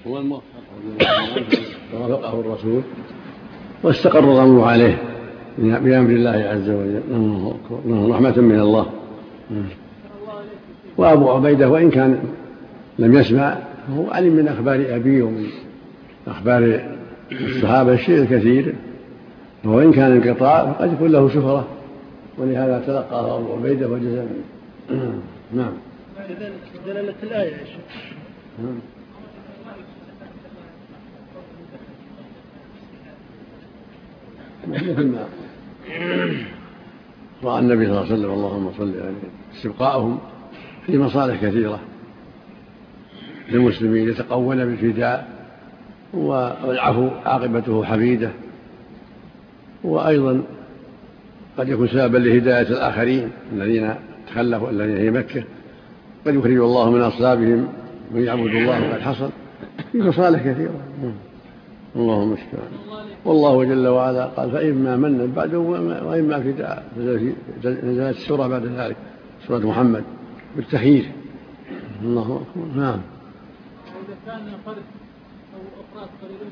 هو الموفق ووافقه الرسول واستقر الأمر عليه بأمر الله عز وجل، رحمة من الله. وأبو عبيدة وإن كان لم يسمع هو علم من أخبار أبيه ومن أخبار الصحابة الشيء الكثير، وإن كان انقطاع فقد يكون له شهرة، ولهذا تلقاه أبو عبيدة وجزى منه. نعم. دلالة الآية يا شيخ. مثل ما رأى النبي صلى الله عليه وسلم، اللهم صل عليه، استبقاؤهم في مصالح كثيرة للمسلمين، يتقون بالفداء والعفو عاقبته حميدة، وأيضا قد يكون سببا لهداية الآخرين الذين تخلفوا الذين في مكة، قد يخرج الله من أصلابهم من يعبد الله وقد حصل في مصالح كثيرة. اللهم اشكرا. والله جل وعلا قال فإما منا بعد وإما فداء، نزلت السورة بعد ذلك سورة محمد بالتخيير. الله أكبر. نعم.